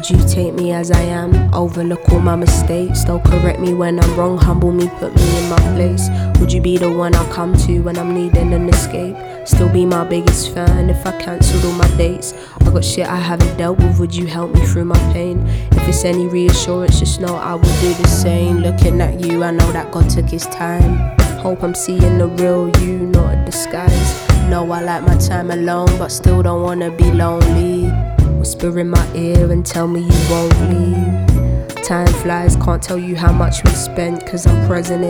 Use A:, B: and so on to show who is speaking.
A: Would you take me as I am, overlook all my mistakes, still correct me when I'm wrong, humble me, put me in my place? Would you be the one I come to when I'm needing an escape? Still be my biggest fan if I cancelled all my dates? I got shit I haven't dealt with, would you help me through my pain? If it's any reassurance, just know I will do the same. Looking at you, I know that God took his time. Hope I'm seeing the real you, not a disguise. Know I like my time alone, but still don't wanna be lonely. Whisper in my ear and tell me you won't leave. Time flies, can't tell you how much we spent, cause I'm present in